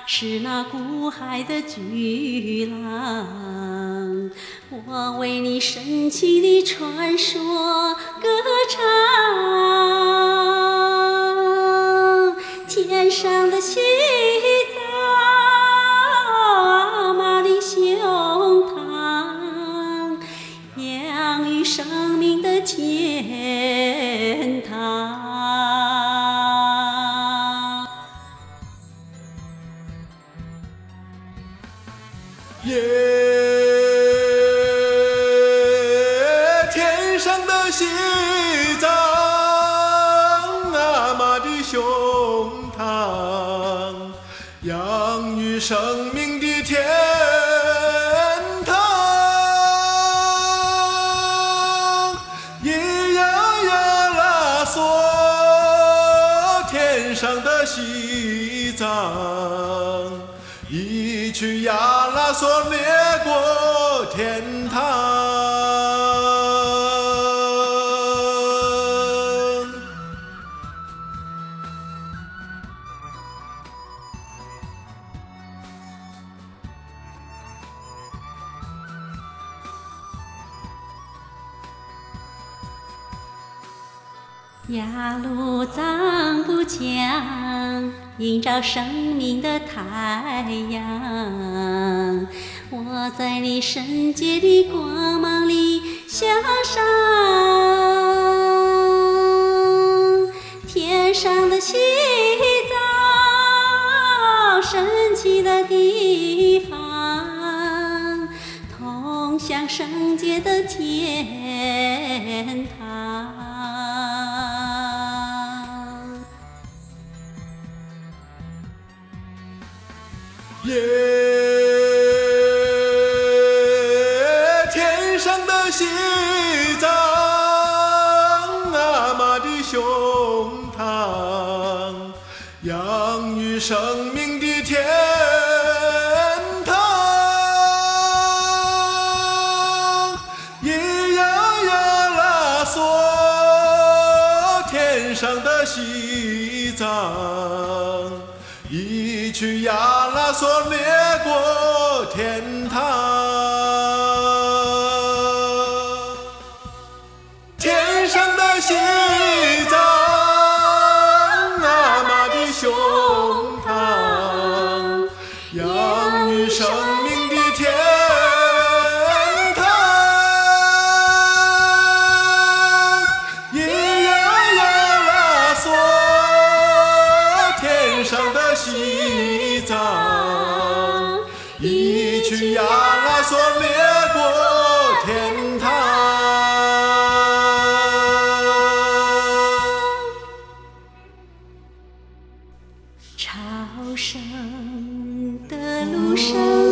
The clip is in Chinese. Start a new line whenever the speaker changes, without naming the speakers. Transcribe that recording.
是那古海的巨浪。我为你神奇的传说歌唱，天上的西藏，阿妈的胸膛，养育生命的天堂。
天上的西藏，阿妈的胸膛，养育生命的天堂。咿呀呀啦嗦，天上的西藏，一曲呀啦嗦掠过天堂。
雅鲁藏布江，映照生命的太阳。我在你圣洁的光芒里向上，天上的西藏，神奇的地方，通向圣洁的天堂。
天上的西藏，阿妈的胸膛，养育生命的天堂。咿呀呀啦嗦，天上的西藏，一曲呀啦嗦掠过天堂。天上的西藏，阿妈的胸膛，养育生命的天堂。咿呀呀啦嗦，天上的西藏，一曲呀啦嗦掠过天堂。
朝圣的路上。